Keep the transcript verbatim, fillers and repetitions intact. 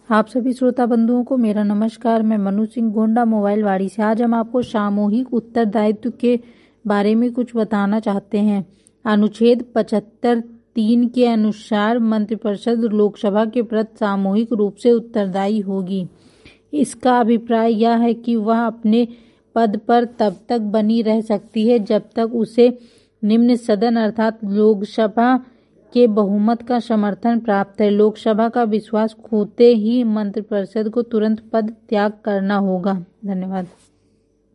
आप सभी श्रोता बंधुओं को मेरा नमस्कार। मैं मनु सिंह गोंडा मोबाइल वाड़ी से। आज हम आपको सामूहिक उत्तरदायित्व के बारे में कुछ बताना चाहते हैं। अनुच्छेद पचहत्तर तीन के अनुसार मंत्रिपरिषद लोकसभा के प्रति सामूहिक रूप से उत्तरदायी होगी। इसका अभिप्राय यह है कि वह अपने पद पर तब तक बनी रह सकती है जब तक उसे निम्न सदन अर्थात लोकसभा के बहुमत का समर्थन प्राप्त है। लोकसभा का विश्वास खोते ही मंत्रिपरिषद को तुरंत पद त्याग करना होगा। धन्यवाद।